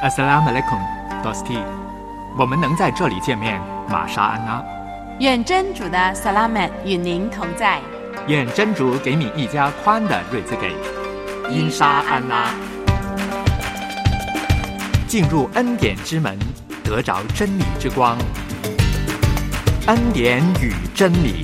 Assalamualaikum, Dosti。我们能在这里见面，玛莎安娜。 愿真主的萨拉曼与您同在。 愿真主给你一家宽的日子给。因沙安拉。进入恩典之门，得着真理之光。恩典与真理。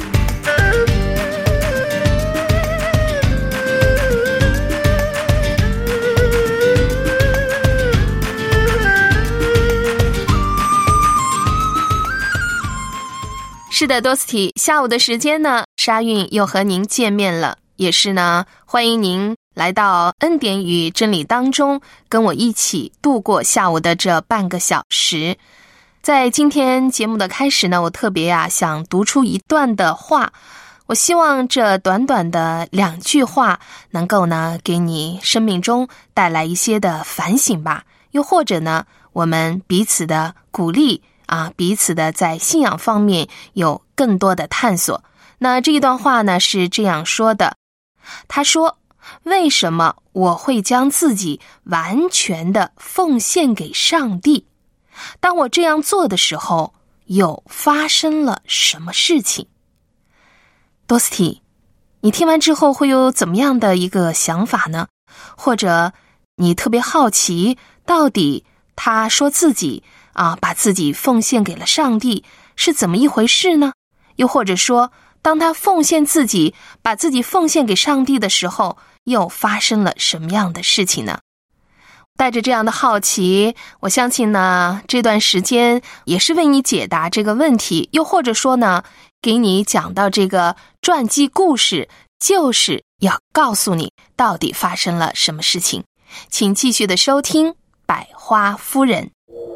是的，多斯提，下午的时间呢，沙韵又和您见面了，也是呢，欢迎您来到恩典与真理当中，跟我一起度过下午的这半个小时。在今天节目的开始呢，我特别想读出一段的话，我希望这短短的2句话能够呢给你生命中带来一些的反省吧，又或者呢我们彼此的鼓励彼此的在信仰方面有更多的探索。那这一段话呢是这样说的，他说，为什么我会将自己完全的奉献给上帝？当我这样做的时候，又发生了什么事情？多斯提，你听完之后会有怎么样的一个想法呢？或者你特别好奇，到底他说自己把自己奉献给了上帝是怎么一回事呢？又或者说，当他奉献自己，把自己奉献给上帝的时候，又发生了什么样的事情呢？带着这样的好奇，我相信呢，这段时间也是为你解答这个问题，又或者说呢，给你讲到这个传记故事，就是要告诉你到底发生了什么事情。请继续的收听百花夫人。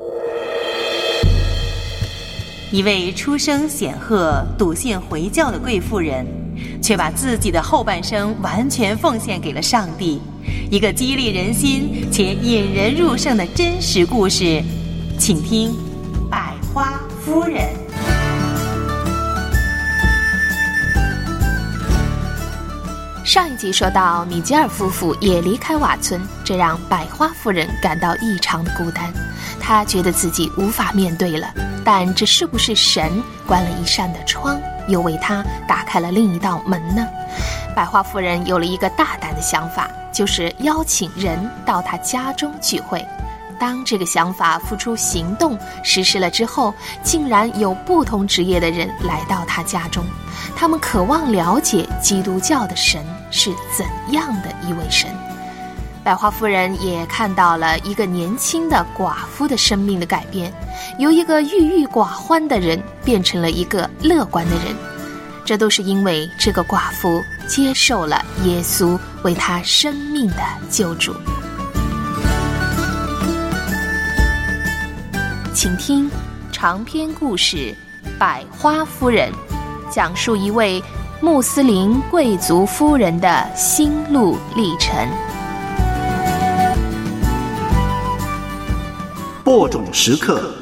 一位出身显赫、笃信回教的贵妇人，却把自己的后半生完全奉献给了上帝。一个激励人心且引人入胜的真实故事，请听《百花夫人》。 上一集说到，米吉尔夫妇也离开瓦村，这让百花夫人感到异常的孤单。她觉得自己无法面对了，但这是不是神关了一扇的窗，又为她打开了另一道门呢？百花夫人有了一个大胆的想法，就是邀请人到她家中聚会。当这个想法付出行动实施了之后，竟然有不同职业的人来到她家中，他们渴望了解基督教的神是怎样的一位神。百花夫人也看到了一个年轻的寡妇的生命的改变，由一个郁郁寡欢的人变成了一个乐观的人，这都是因为这个寡妇接受了耶稣为她生命的救主。请听长篇故事《百花夫人》，讲述一位穆斯林贵族夫人的心路历程。 播种时刻。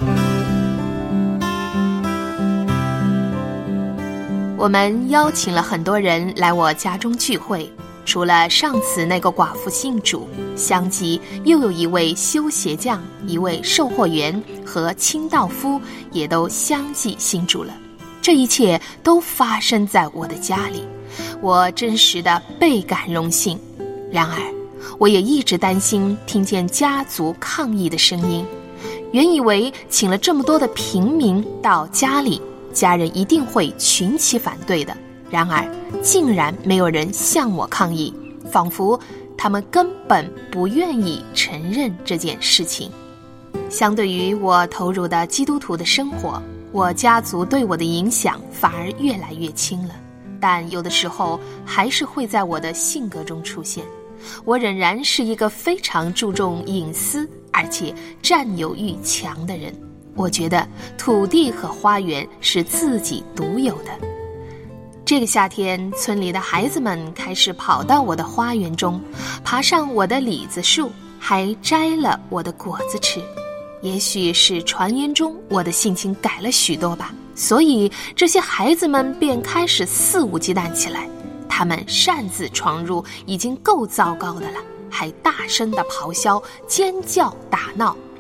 我们邀请了很多人来我家中聚会，除了上次那个寡妇信主，相继又有一位修鞋匠、一位售货员和清道夫也都相继信主了。这一切都发生在我的家里，我真实的倍感荣幸。然而我也一直担心听见家族抗议的声音，原以为请了这么多的平民到家里，家人一定会群起反对的，然而竟然没有人向我抗议，仿佛他们根本不愿意承认这件事情。相对于我投入的基督徒的生活，我家族对我的影响反而越来越轻了，但有的时候还是会在我的性格中出现。我仍然是一个非常注重隐私而且占有欲强的人，我觉得土地和花园是自己独有的。这个夏天，村里的孩子们开始跑到我的花园中，爬上我的李子树，还摘了我的果子吃。也许是传言中我的性情改了许多吧，所以这些孩子们便开始肆无忌惮起来。他们擅自闯入已经够糟糕的了，还大声地咆哮、尖叫、打闹，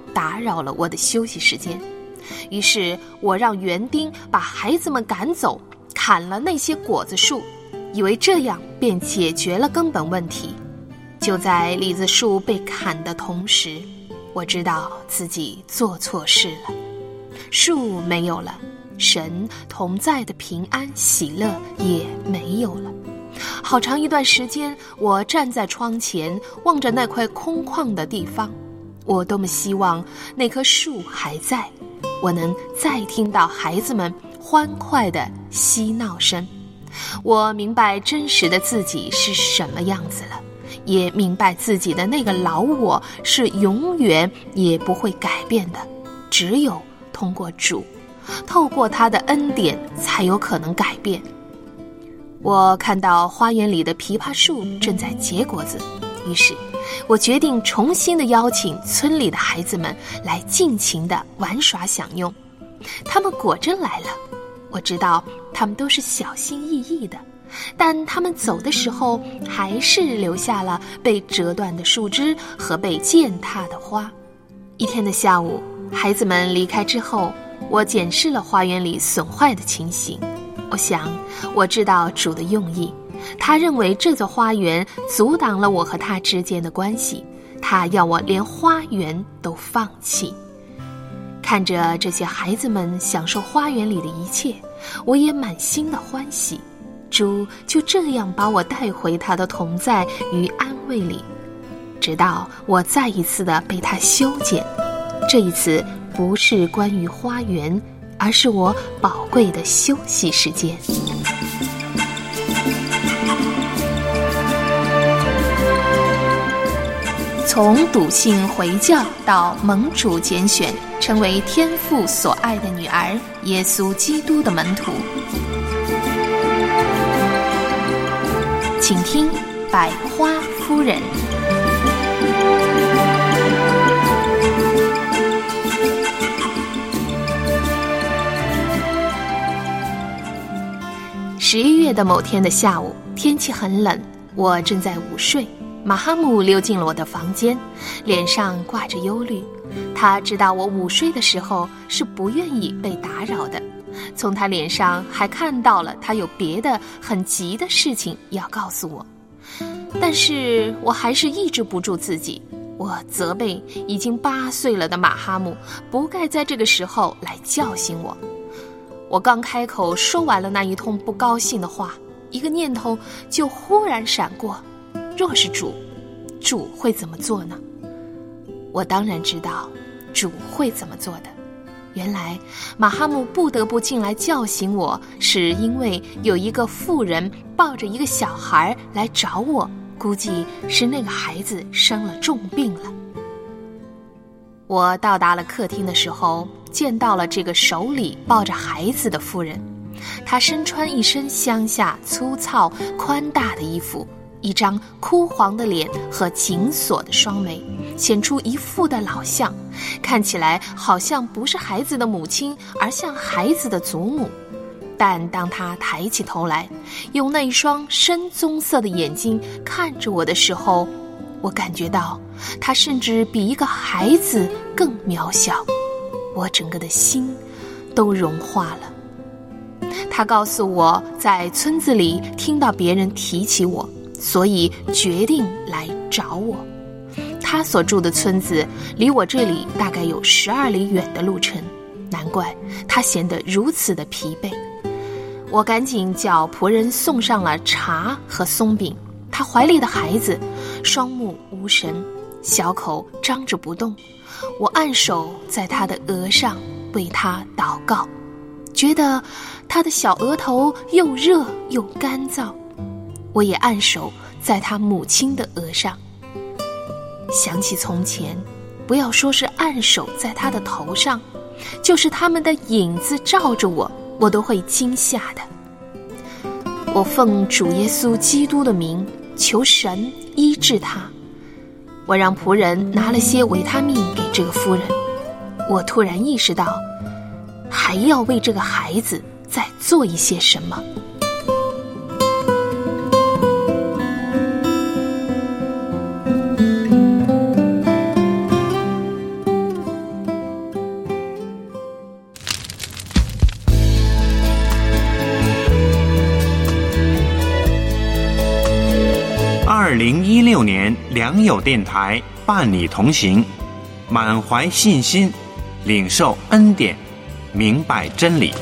打扰了我的休息时间。于是我让园丁把孩子们赶走，砍了那些果子树，以为这样便解决了根本问题。就在李子树被砍的同时，我知道自己做错事了。树没有了，神同在的平安喜乐也没有了。好长一段时间，我站在窗前，望着那块空旷的地方。我多么希望那棵树还在，我能再听到孩子们欢快的嬉闹声。我明白真实的自己是什么样子了，也明白自己的那个老我是永远也不会改变的，只有通过主，透过他的恩典才有可能改变。我看到花园里的枇杷树正在结果子，于是我决定重新的邀请村里的孩子们来尽情的玩耍享用。他们果真来了，我知道他们都是小心翼翼的，但他们走的时候还是留下了被折断的树枝和被践踏的花。一天的下午，孩子们离开之后，我检视了花园里损坏的情形。我想，我知道主的用意，他认为这座花园阻挡了我和他之间的关系，他要我连花园都放弃。看着这些孩子们享受花园里的一切，我也满心的欢喜。主就这样把我带回他的同在与安慰里，直到我再一次的被他修剪。这一次不是关于花园，而是我宝贵的休息时间。从笃信回教到蒙主拣选，成为天父所爱的女儿，耶稣基督的门徒。请听百花夫人。11月的某天的下午，天气很冷，我正在午睡。马哈姆溜进了我的房间，脸上挂着忧虑。他知道我午睡的时候是不愿意被打扰的，从他脸上还看到了他有别的很急的事情要告诉我。但是我还是抑制不住自己，我责备已经8岁了的马哈姆不该在这个时候来叫醒我。我刚开口说完了那一通不高兴的话，一个念头就忽然闪过，若是主会怎么做呢？我当然知道主会怎么做的。原来马哈姆不得不进来叫醒我，是因为有一个妇人抱着一个小孩来找我，估计是那个孩子生了重病了。我到达了客厅的时候，见到了这个手里抱着孩子的妇人。她身穿一身乡下粗糙宽大的衣服，一张枯黄的脸和紧锁的双眉，显出一副的老相，看起来好像不是孩子的母亲，而像孩子的祖母。但当她抬起头来，用那一双深棕色的眼睛看着我的时候，我感觉到她甚至比一个孩子更渺小，我整个的心都融化了。她告诉我，在村子里听到别人提起我，所以决定来找我。他所住的村子离我这里大概有12里远的路程，难怪他显得如此的疲惫。我赶紧叫仆人送上了茶和松饼。他怀里的孩子双目无神，小口张着不动。我按手在他的额上，为他祷告，觉得他的小额头又热又干燥。我也按手在他母亲的额上。想起从前，不要说是按手在他的头上，就是他们的影子照着我，我都会惊吓的。我奉主耶稣基督的名，求神医治他。我让仆人拿了些维他命给这个夫人。我突然意识到，还要为这个孩子再做一些什么。 2016年良友电台伴你同行，满怀信心，领受恩典，明白真理。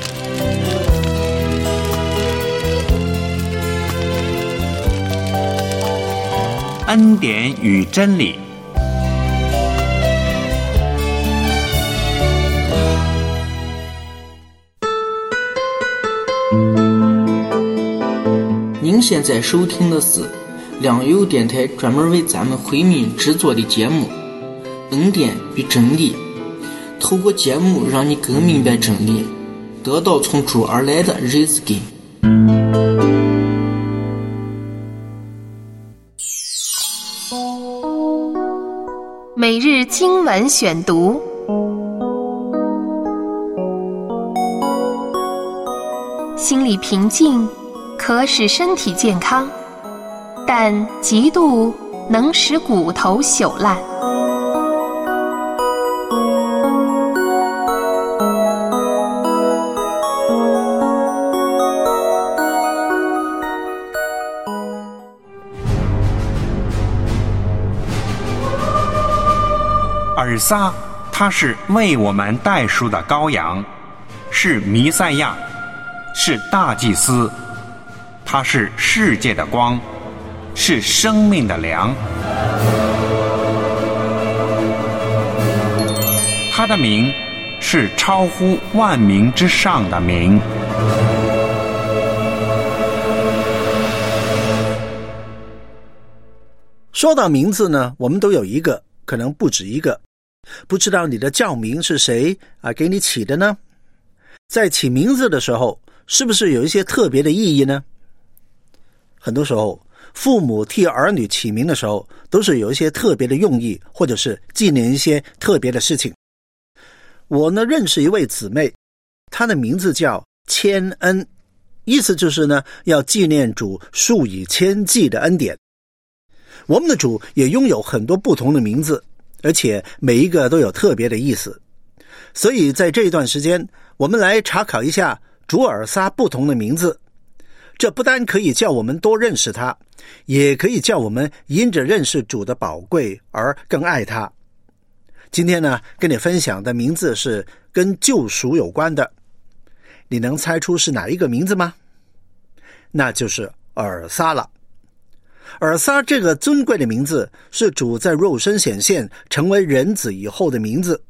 恩典与真理。 您现在收听的是良友电台专门为咱们回民制作的节目《恩典与真理》，透过节目让你更明白真理，得到从主而来的日子给。 每日经文选读，心理平静可使身体健康，但嫉妒能使骨头朽烂。 尔撒，他是为我们代赎的羔羊，是弥赛亚，是大祭司，他是世界的光，是生命的粮。他的名是超乎万名之上的名。 说到名字呢，我们都有一个，可能不止一个。不知道你的教名是谁给你起的呢？在起名字的时候，是不是有一些特别的意义呢？很多时候，父母替儿女起名的时候，都是有一些特别的用意，或者是纪念一些特别的事情。我呢，认识一位姊妹，她的名字叫千恩，意思就是呢，要纪念主数以千计的恩典。我们的主也拥有很多不同的名字，而且每一个都有特别的意思。所以在这一段时间，我们来查考一下主尔撒不同的名字。这不单可以叫我们多认识他，也可以叫我们因着认识主的宝贵而更爱他。今天呢，跟你分享的名字是跟救赎有关的。你能猜出是哪一个名字吗？那就是尔撒了。尔撒这个尊贵的名字是主在肉身显现成为人子以后的名字。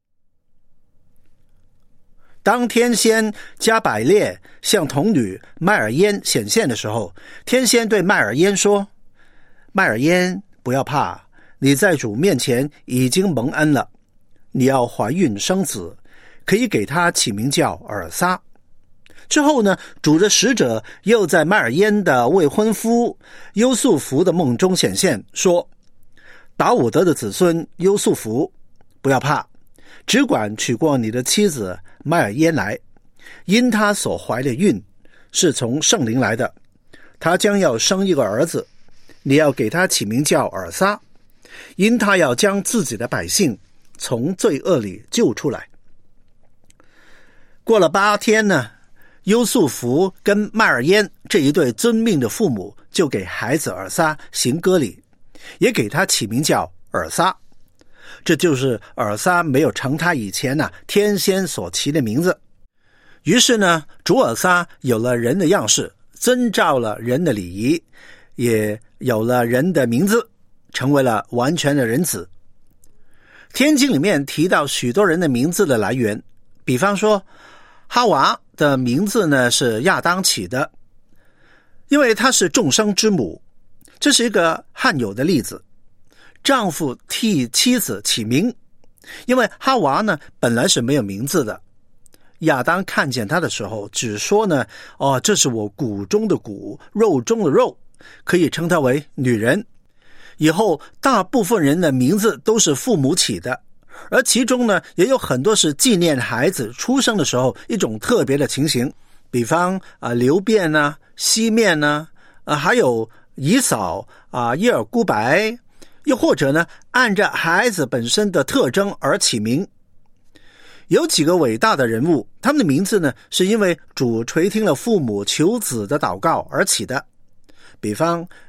当天仙加百列向童女麦尔焉显现的时候，天仙对麦尔焉说：麦尔焉，不要怕，你在主面前已经蒙恩了，你要怀孕生子，可以给他起名叫尔撒。之后呢，主的使者又在麦尔焉的未婚夫优素福的梦中显现，说：达伍德的子孙优素福，不要怕，只管娶过你的妻子麦尔焉来，因他所怀的孕是从圣灵来的，他将要生一个儿子，你要给他起名叫尔撒，因他要将自己的百姓从罪恶里救出来。过了8天呢，优素福跟麦尔焉这一对尊命的父母就给孩子尔撒行割礼，也给他起名叫尔撒。这就是尔撒没有成他以前天仙所起的名字。于是呢，主尔撒有了人的样式，遵照了人的礼仪，也有了人的名字，成为了完全的人子。天经里面提到许多人的名字的来源，比方说哈娃的名字呢是亚当起的，因为她是众生之母，这是一个罕有的例子。丈夫替妻子起名，因为哈娃呢本来是没有名字的，亚当看见她的时候只说呢，这是我骨中的骨，肉中的肉，可以称她为女人。以后大部分人的名字都是父母起的，而其中呢也有很多是纪念孩子出生的时候一种特别的情形，比方流便西面还有以扫耶尔孤白，又或者呢按着孩子本身的特征而起名。有几个伟大的人物，他们的名字呢是因为主垂听了父母求子的祷告而起的，比方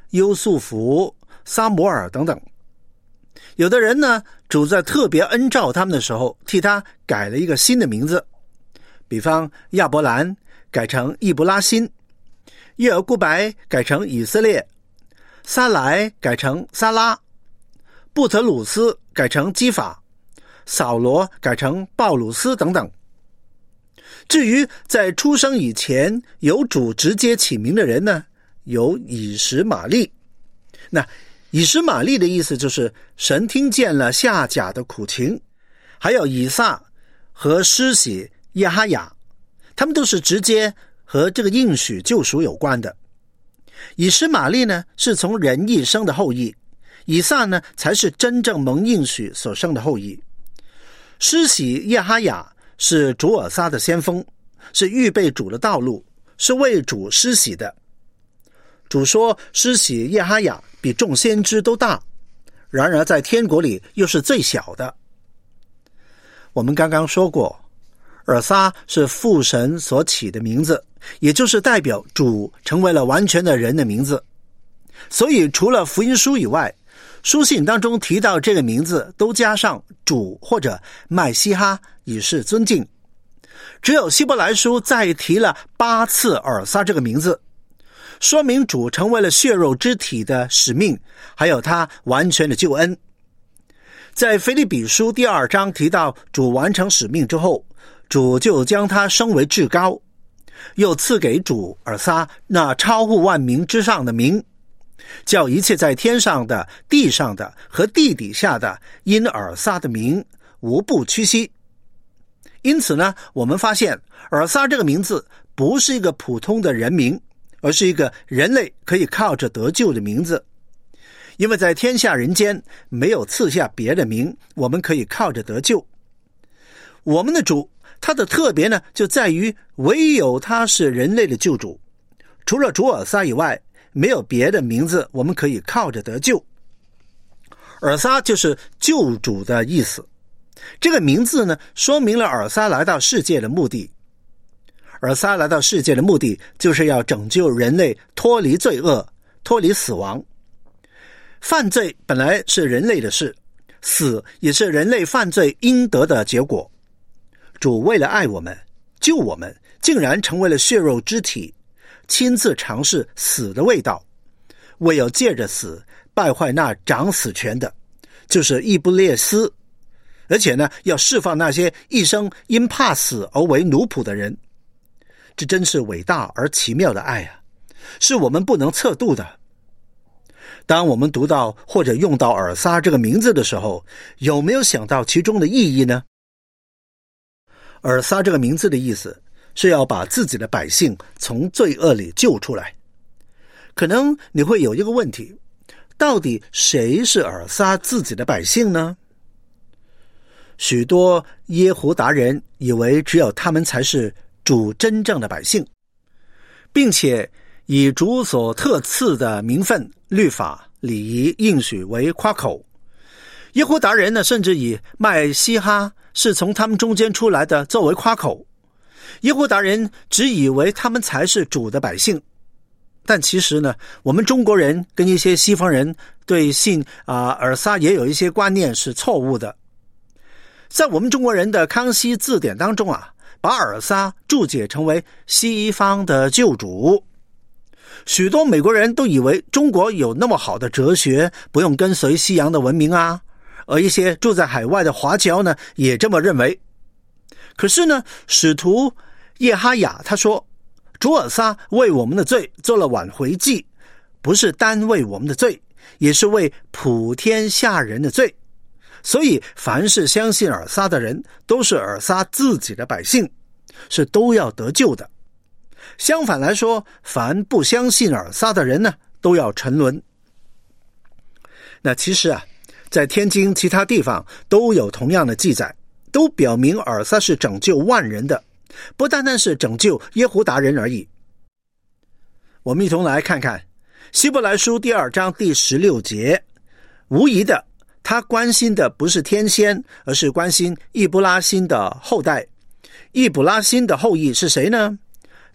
优素福、撒摩尔等等。有的人呢，主在特别恩召他们的时候，替他改了一个新的名字，比方亚伯兰改成易布拉欣，耶尔古白改成以色列，撒莱改成撒拉，布特鲁斯改成基法，扫罗改成鲍鲁斯等等。至于在出生以前由主直接起名的人呢，有以实玛利。那以实玛利的意思就是神听见了夏甲的苦情，还有以撒和施洗耶哈雅，他们都是直接和这个应许救赎有关的。以实玛利呢是从人一生的后裔，以撒呢才是真正蒙应许所生的后裔。施洗耶哈雅是主尔撒的先锋，是预备主的道路，是为主施洗的。主说施洗耶哈雅比众先知都大，然而在天国里又是最小的。我们刚刚说过，尔撒是父神所起的名字，也就是代表主成为了完全的人的名字。所以除了福音书以外，书信当中提到这个名字都加上主或者麦西哈，以示尊敬。只有希伯来书再提了8次尔撒这个名字，说明主成为了血肉之体的使命，还有他完全的救恩。在腓立比书第2章提到主完成使命之后，主就将他升为至高，又赐给主尔撒那超乎万名之上的名，叫一切在天上的、地上的和地底下的，因尔撒的名无不屈膝。因此呢，我们发现尔撒这个名字不是一个普通的人名，而是一个人类可以靠着得救的名字。因为在天下人间没有赐下别的名，我们可以靠着得救。我们的主，他的特别呢，就在于唯有他是人类的救主，除了主尔撒以外，没有别的名字我们可以靠着得救。尔撒就是救主的意思，这个名字呢，说明了尔撒来到世界的目的。尔撒来到世界的目的，就是要拯救人类脱离罪恶，脱离死亡。犯罪本来是人类的事，死也是人类犯罪应得的结果。主为了爱我们，救我们，竟然成为了血肉之体，亲自尝试死的味道，唯有借着死败坏那掌死权的，就是伊布列斯，而且呢，要释放那些一生因怕死而为奴仆的人。这真是伟大而奇妙的爱啊，是我们不能测度的。当我们读到或者用到尔撒这个名字的时候，有没有想到其中的意义呢？尔撒这个名字的意思是要把自己的百姓从罪恶里救出来。可能你会有一个问题，到底谁是尔撒自己的百姓呢？许多耶胡达人以为只有他们才是主真正的百姓，并且以主所特赐的名分、律法、礼仪、应许为夸口。耶胡达人呢，甚至以麦西哈是从他们中间出来的作为夸口。耶胡达人只以为他们才是主的百姓，但其实呢，我们中国人跟一些西方人对信尔撒也有一些观念是错误的。在我们中国人的康熙字典当中把尔撒注解成为西方的救主。许多美国人都以为中国有那么好的哲学，不用跟随西洋的文明而一些住在海外的华侨呢，也这么认为。可是呢，使徒耶哈雅他说，主尔撒为我们的罪做了挽回祭，不是单为我们的罪，也是为普天下人的罪。所以凡是相信尔撒的人，都是尔撒自己的百姓，是都要得救的。相反来说，凡不相信尔撒的人呢，都要沉沦。那其实在天经其他地方都有同样的记载，都表明尔撒是拯救万人的，不单单是拯救耶胡达人而已。我们一同来看看希伯来书第2章第16节，无疑的，他关心的不是天先，而是关心易布拉欣的后代。易布拉欣的后裔是谁呢？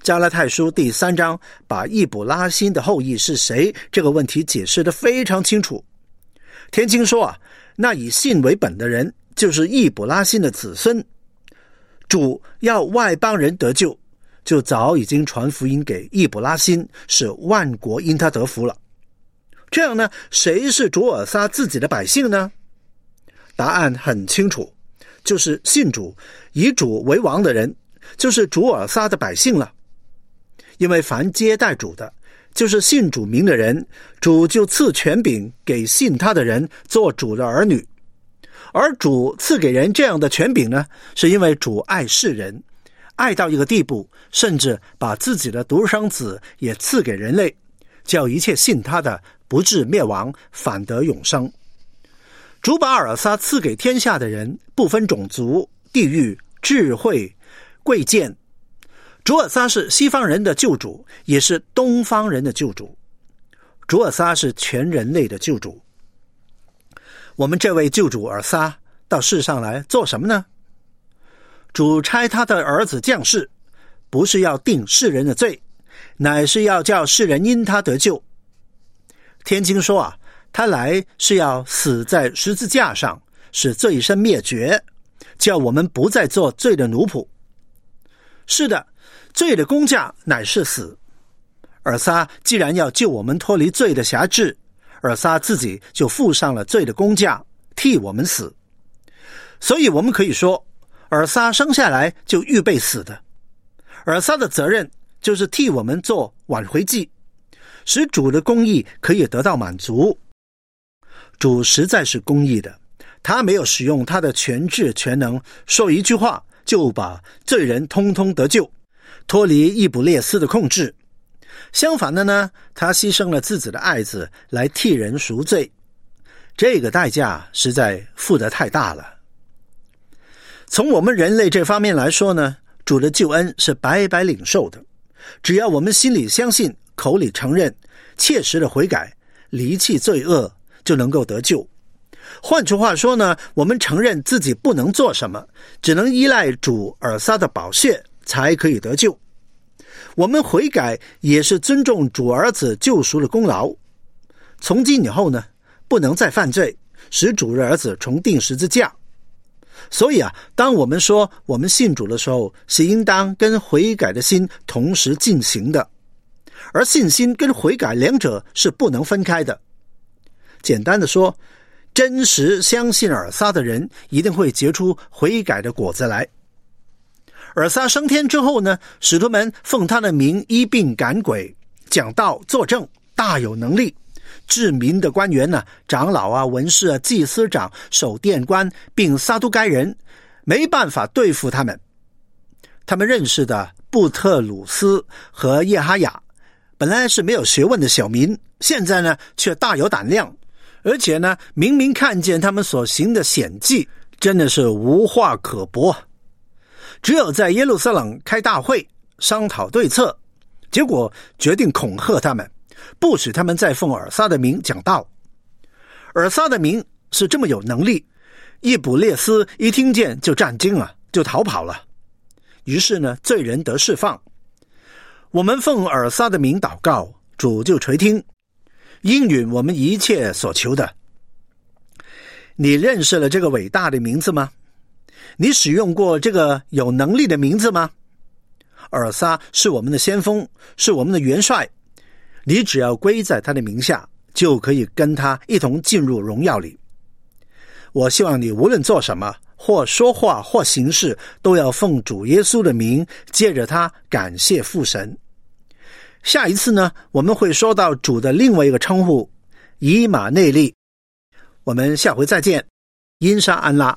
加拉太书第3章把易卜拉欣的后裔是谁这个问题解释得非常清楚。天经说那以信为本的人就是易卜拉欣的子孙。主要外邦人得救，就早已经传福音给易卜拉欣，使万国因他得福了。这样呢，谁是主尔撒自己的百姓呢？答案很清楚，就是信主以主为王的人，就是主尔撒的百姓了。因为凡接待主的，就是信主名的人，主就赐权柄给信他的人做主的儿女。而主赐给人这样的权柄呢，是因为主爱世人，爱到一个地步，甚至把自己的独生子也赐给人类，叫一切信他的不至灭亡，反得永生。主把尔撒赐给天下的人，不分种族、地域、智慧、贵贱。主尔撒是西方人的救主，也是东方人的救主。主尔撒是全人类的救主。我们这位救主尔撒到世上来做什么呢？主差他的儿子降世，不是要定世人的罪，乃是要叫世人因他得救。天经说他来是要死在十字架上，使罪身灭绝，叫我们不再做罪的奴仆。是的，罪的工价乃是死。尔撒既然要救我们脱离罪的辖制，尔撒自己就付上了罪的工价，替我们死。所以我们可以说，尔撒生下来就预备死的。尔撒的责任就是替我们做挽回祭，使主的公义可以得到满足。主实在是公义的，他没有使用他的全智全能，说一句话就把罪人通通得救，脱离易卜列斯的控制。相反的呢，他牺牲了自己的爱子来替人赎罪，这个代价实在付得太大了。从我们人类这方面来说呢，主的救恩是白白领受的，只要我们心里相信，口里承认，切实的悔改，离弃罪恶，就能够得救。换句话说呢，我们承认自己不能做什么，只能依赖主尔撒的宝血才可以得救。我们悔改也是尊重主儿子救赎的功劳。从今以后呢，不能再犯罪，使主的儿子重定十字架。所以当我们说我们信主的时候，是应当跟悔改的心同时进行的，而信心跟悔改两者是不能分开的。简单的说，真实相信尔撒的人一定会结出悔改的果子来。尔撒升天之后呢，使徒们奉他的名医病赶鬼，讲道作证，大有能力。治民的官员呢，长老文士祭司长、守殿官并撒都该人，没办法对付他们。他们认识的布特鲁斯和叶哈雅本来是没有学问的小民，现在呢却大有胆量，而且呢明明看见他们所行的显迹，真的是无话可驳。只有在耶路撒冷开大会商讨对策，结果决定恐吓他们，不许他们再奉尔撒的名讲道。尔撒的名是这么有能力，易卜列斯一听见就战惊了，就逃跑了。于是呢，罪人得释放。我们奉尔撒的名祷告，主就垂听，应允我们一切所求的。你认识了这个伟大的名字吗？你使用过这个有能力的名字吗？尔撒是我们的先锋，是我们的元帅，你只要归在他的名下，就可以跟他一同进入荣耀里。我希望你无论做什么，或说话或行事，都要奉主耶稣的名，借着他感谢父神。下一次呢，我们会说到主的另外一个称呼，以马内利。我们下回再见，因沙安拉。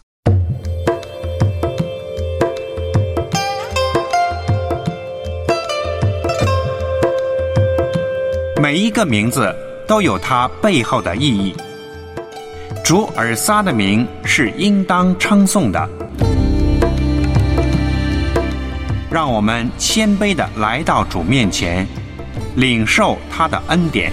每一个名字都有它背后的意义。主尔撒的名是应当称颂的。让我们谦卑地来到主面前，领受他的恩典。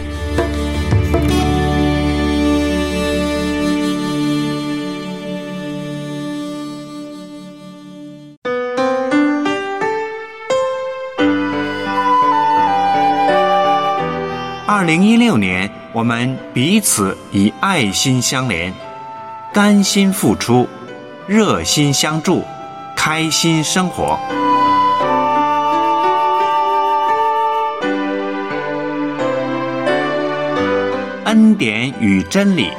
2016年，我们彼此以爱心相连，甘心付出，热心相助，开心生活。恩典与真理。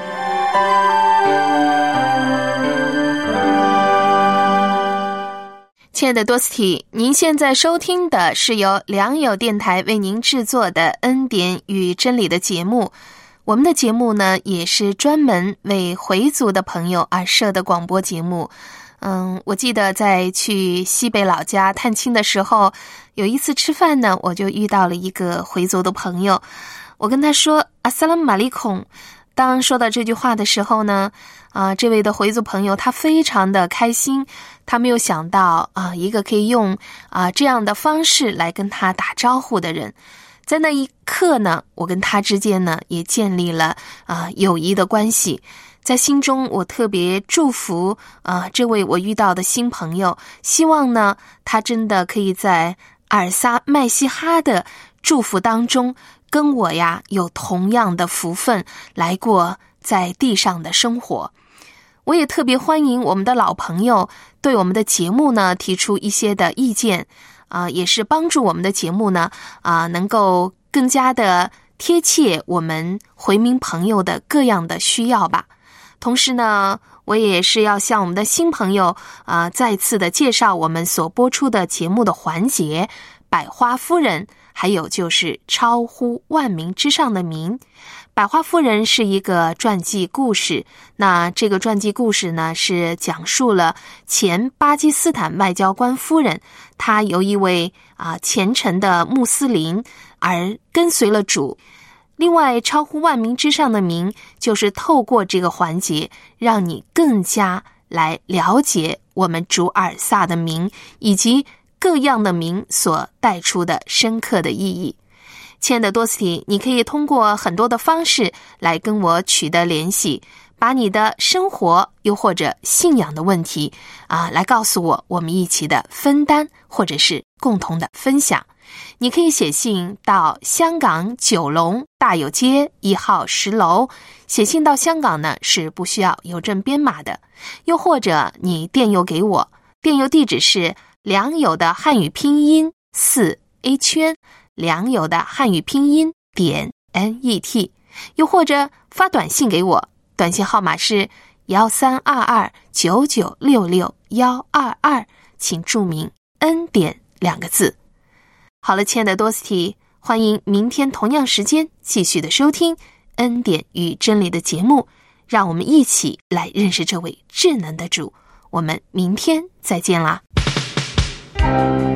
亲爱的多斯蒂，您现在收听的是由良友电台为您制作的恩典与真理的节目。我们的节目呢，也是专门为回族的朋友而设的广播节目。我记得在去西北老家探亲的时候，有一次吃饭呢，我就遇到了一个回族的朋友，我跟他说阿萨拉姆马利孔。当说到这句话的时候呢，这位的回族朋友他非常的开心，他没有想到一个可以用这样的方式来跟他打招呼的人。在那一刻呢，我跟他之间呢也建立了友谊的关系。在心中我特别祝福这位我遇到的新朋友，希望呢他真的可以在尔撒麦西哈的祝福当中跟我呀有同样的福分来过在地上的生活。我也特别欢迎我们的老朋友对我们的节目呢提出一些的意见，也是帮助我们的节目呢能够更加的贴切我们回民朋友的各样的需要吧。同时呢，我也是要向我们的新朋友再次的介绍我们所播出的节目的环节，百花夫人，还有就是超乎万民之上的名。百花夫人是一个传记故事，那这个传记故事呢是讲述了前巴基斯坦外交官夫人，她由一位虔诚的穆斯林而跟随了主。另外超乎万民之上的名，就是透过这个环节让你更加来了解我们主尔撒的名以及各样的名所带出的深刻的意义。亲爱的多斯蒂，你可以通过很多的方式来跟我取得联系，把你的生活又或者信仰的问题来告诉我，我们一起的分担或者是共同的分享。你可以写信到香港九龙大有街1号10楼，写信到香港呢是不需要邮政编码的，又或者你电邮给我，电邮地址是良友的汉语拼音4A，良友的汉语拼音.net， 又或者发短信给我，短信号码是132299662122，请注明恩典2个字。好了，亲爱的多斯蒂，欢迎明天同样时间继续的收听恩典与真理的节目，让我们一起来认识这位智能的主。我们明天再见啦。